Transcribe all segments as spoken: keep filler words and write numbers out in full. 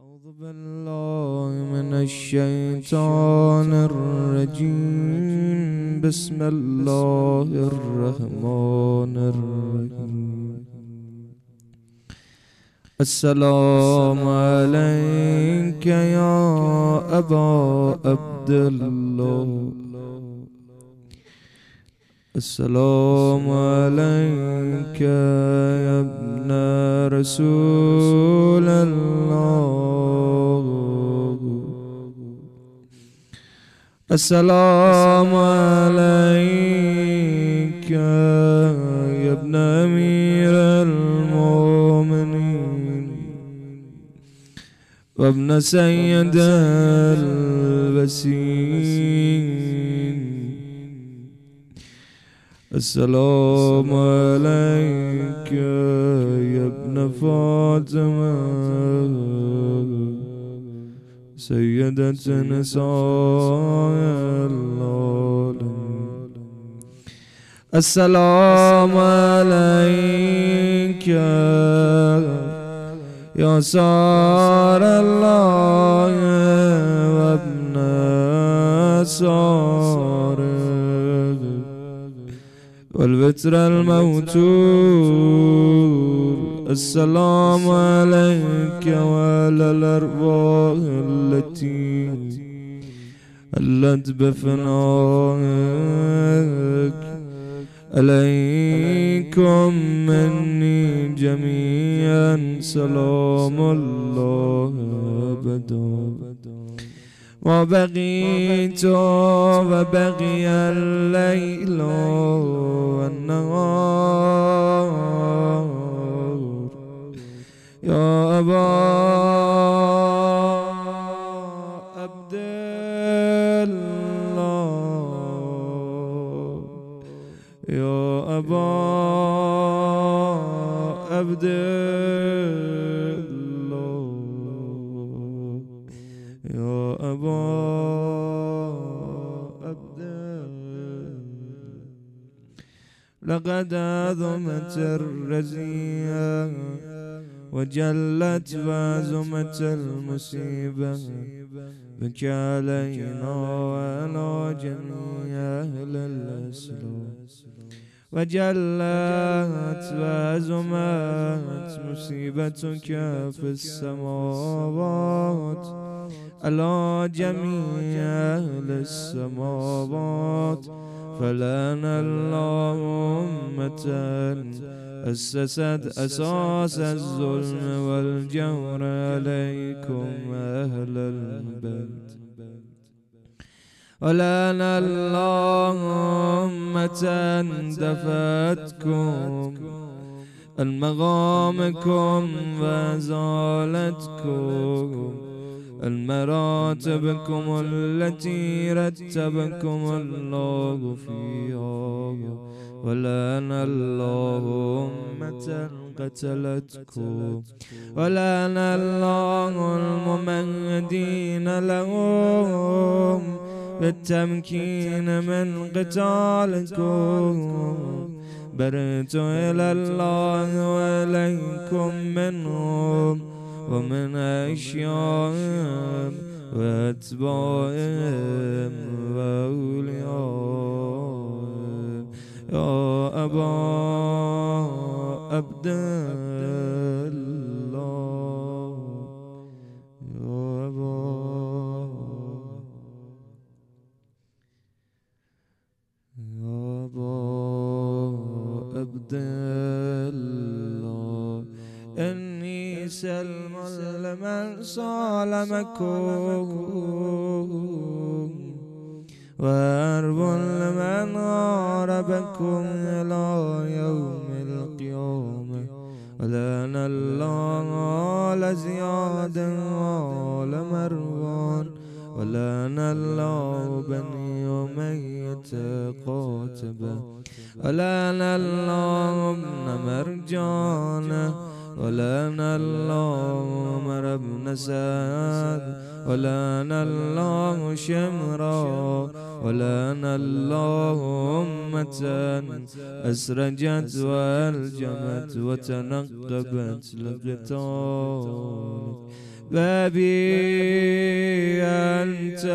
أعوذ بالله من الشيطان الرجيم. بسم الله الرحمن الرحيم. السلام عليك يا أبا عبد الله. السلام عليك يا ابن رسول الله. السلام عليك يا ابن أمير المؤمنين وابن سيد البسين. السلام عليك يا ابن فاطمة سيدة نساء العالمين. السلام عليك يا سار الله وابن ساره والبتر الموتور. السلام عليك وعلى الأرواح التي هلت بفنائك. عليكم مني جميعا سلام الله أبدا. وبقيت وبقي الليل والنهار يا أبا عبد الله. يا أبا عبد الله. يا أبا عبد الله. لقد عظمت الرزية وجلت وعظمت المصيبة بك علينا وعلى جميع أهل الإسلام. وجلت وعظمت مصيبتك في السماوات على جميع أهل السماوات. فلعن الله أمة أسست أساس الظلم والجور عليكم أهل البيت. ولعن الله أمة دفعتكم عن مقامكم وأزالتكم عن مراتبكم التي رتبكم الله فيها. ولعن الله أمة قتلتكم. ولعن الله الممهدين لهم بالتمكين من قتالكم. برئت إلى الله وإليكم منهم ومن أشيائهم وأتباعهم وأوليائهم. يا أبا عبد الله. يا أبا يا أبا عبد الله. إني سلم لمن صالمكم وأرب لمن غاربكم إلى يوم القيامة. ولعن الله آل زياد وآل مروان. ولعن الله بني أمية قاتبة. ولعن الله ابن مرجانة. ولعن الله عمر بن سعد. ولعن الله شمرا. ولعن الله أمة أسرجت وألجمت وتنقبت لقتالك. بابي أنت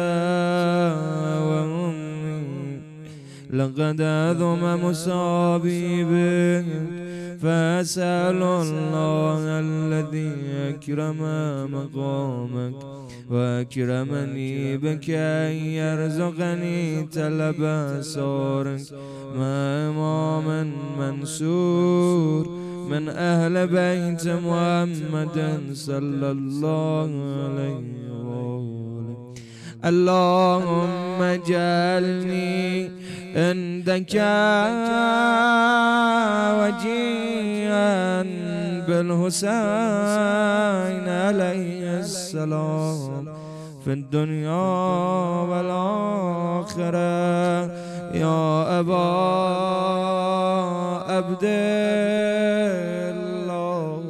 وأمي، لقد أذم مصابي بك، فأسأل الله الذي أكرم مقامك وأكرمني بك أن يرزقني طلب أسرارك مع إمام منصور من أهل بيت محمد صلى الله عليه وسلم. اللهم اجعلني عندك وجيها بالحسين عليه السلام في الدنيا والآخرة يا أبا عبد الله.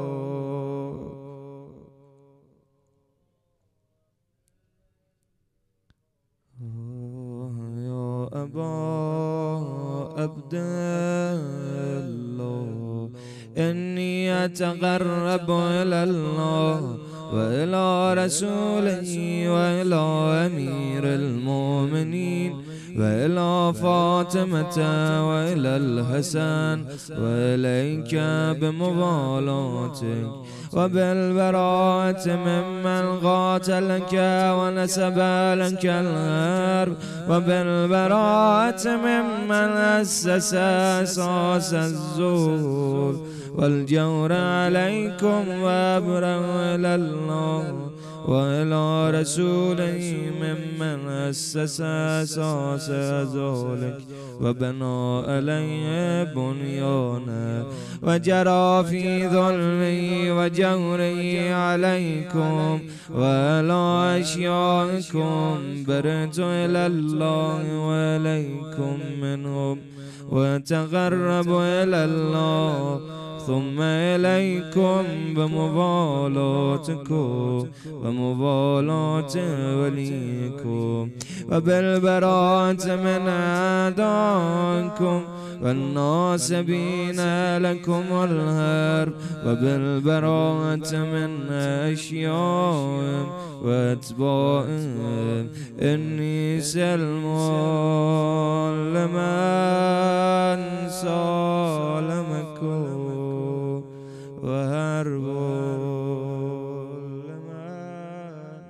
يا أبا عبد الله، إني أتقرب إلى الله وإلى رسوله وإلى أمير المؤمنين وإلى فاطمة وإلى الحسن وإليك بموالاتك وبالبراءة ممن قاتلك ونسب لك الغرب وبالبراءة ممن أسس أساس الزور والجور عليكم وأبرأ إلى الله وإلى رسوله ممن أسس أساس ذلك وبنى عليه بنيانا وجرى في ظلمه وجوره عليكم وعلى أشيائكم، برت إلى الله وإليكم منهم وتقرب إلى الله ثم إليكم بموالاتكم وموالاة وليكم وبالبراءة من أعدائكم والناصبين لكم الهرب وبالبراءة من أشيائهم وأتباعهم، إني سلم لمن سالمكم وهرب لمن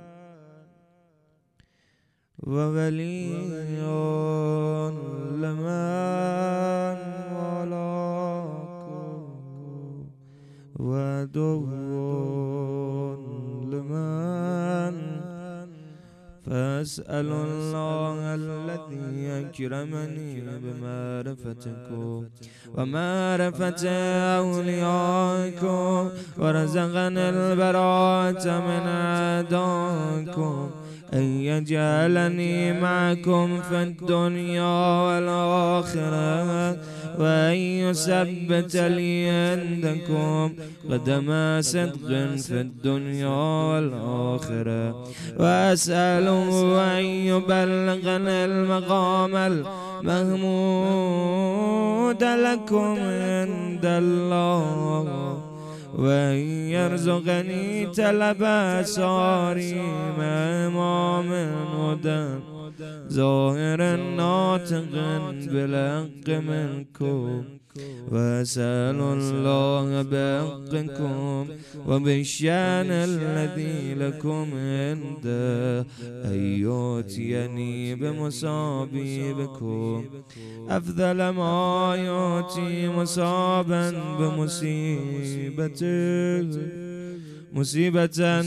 وولي لمن ولاكم وعدو لمن، فأسأل الله الذي أكرمني بمعرفتكم ومعرفة أوليائكم ورزقني البراءة من أعدائكم أن يجعلني معكم في الدنيا والآخرة وأن يثبت لي عندكم قدم صدق في الدنيا والآخرة، وأسأله أن يبلغني المقام المحمود لكم عند الله وأن يرزقني طلب أسراري مع إمام هدى ظاهر ناطق بالحق منكم، وأسأل الله بحقكم وبالشأن الذي لكم عنده أن يؤتيني بمصابيبكم أفضل ما يؤتي مصابا بمصيبته مصيبة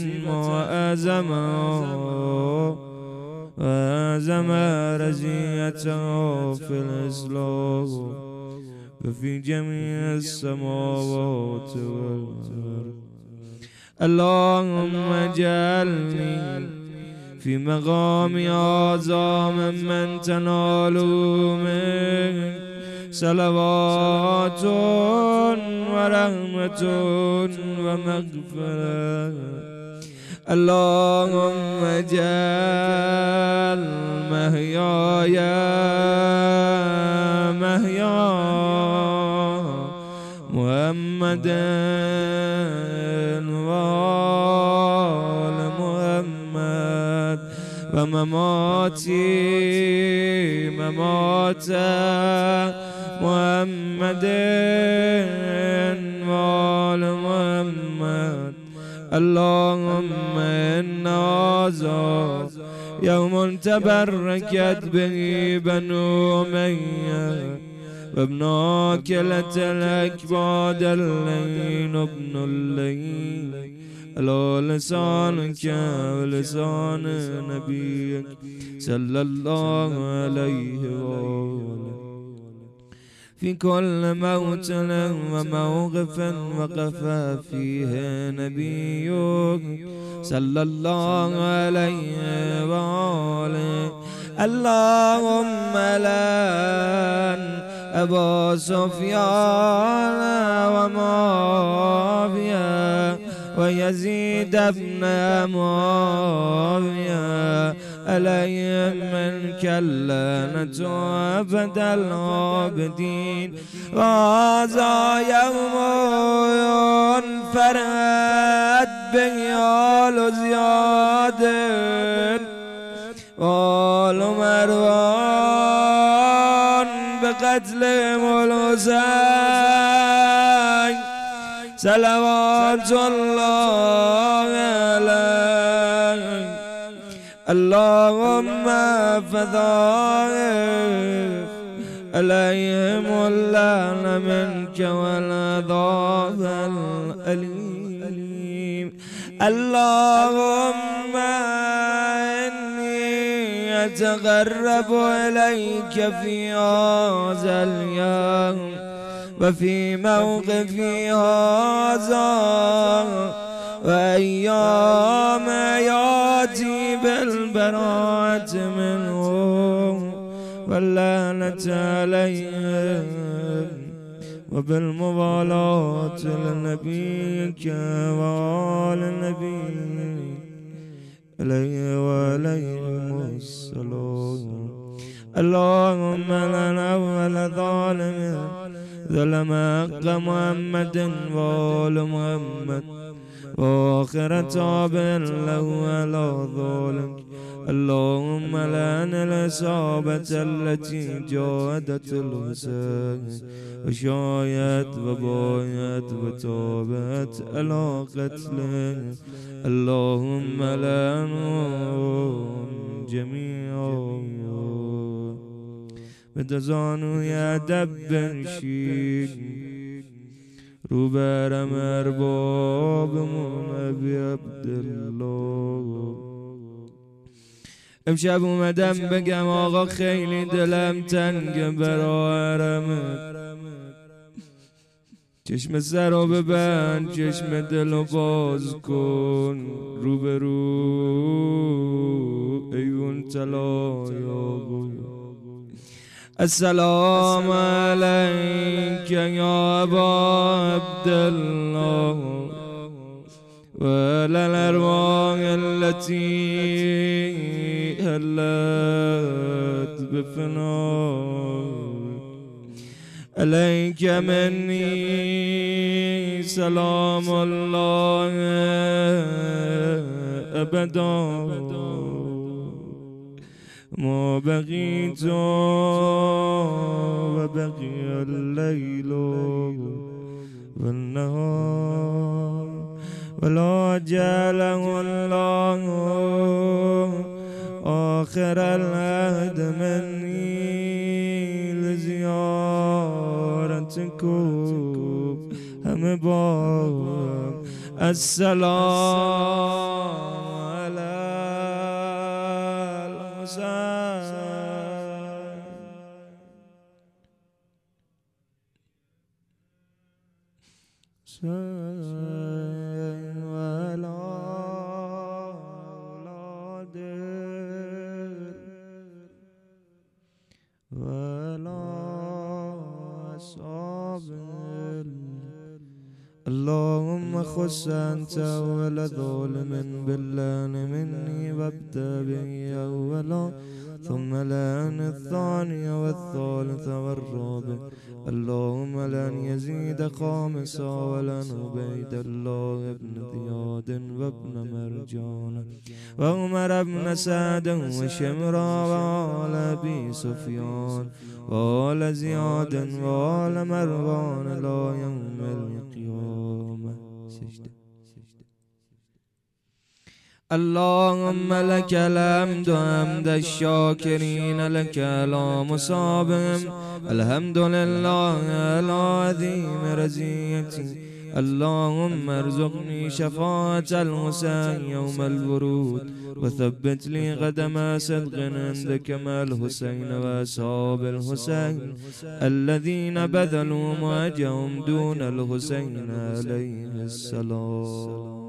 وأزمه وأزم رزيته في الإسلام وفي جميع السماوات والأرض. اللهم اجعلني في مقام هذا ممن تنال منك صلوات ورحمة ومغفرة. اللهم اجعل محياي محيا محمد وآله ومماتي ممات محمد وآل محمد. اللهم إن هذا يوم تبركت به بنو أمية وابن آكلة الأكباد اللين ابن اللين على لسانك ولسان نبيك صلى الله عليه وآله في كل موطن وموقف وقف فيه نبيك صلى الله عليه وآله. اللهم لن أبا سفيان ومعاوية ويزيد بن معاوية عليهم منك اللعنة أبد العابدين. وهذا يوم فرحت به آل زياد وآل مروان بقتلهم الحسين صلوات الله عليه. اللهم فضائف عليهم اللعن منك والعذاب الأليم. اللهم إني أتقرب إليك في هذا اليوم وفي موقفي هذا وأيام ياتي بالبراءة منهم واللعنة عليهم وبالموالاة لنبيك وآل نبيك عليه وعليهم السلام. اللهم لنا أول ظالم ظلم حق محمد وآل محمد وآخر تابع له على ذلك. اللهم لعن العصابة التي جاهدت الحسين وشايت وبايت وتابت على قتله. اللهم لعنهم جميعا بدزانو يا دبر شيك روبرم ارباب نبی عبدالله. امشب اومدم بگم آقا خیلی دلم تنگ برای حرمت. چشم سر رو ببند، چشم دل رو باز کن، رو به رو ایون طلای. السلام عليك يا أبا عبد الله وعلى الأرواح التي هلت بفناك. عليك مني سلام الله أبدا ما بقيت وبقي الليل والنهار ولا جعله الله آخر العهد مني لزيارتكم هم بار. السلام على ولا أولاد ولا أصحاب. اللهم خص أنت أول ظالم باللان مني وابدأ به أولا ثم لان الثاني والثالث والرابع اللهم لن يزيد خامسا ولن عبيد الله ابن زياد وابن مرجان وعمر بن سعد وشمرا وآل أبي سفيان وآل زياد وآل مروان لا يوم القيامة. اللهم لك الحمد حمد الشاكرين لك على مصابهم الحمد لله على عظيم رزيتي. اللهم ارزقني شفاعة الحسين يوم الورود وثبت لي قدم صدق عندك مع الحسين وأصحاب الحسين الذين بذلوا معجهم دون الحسين عليه السلام.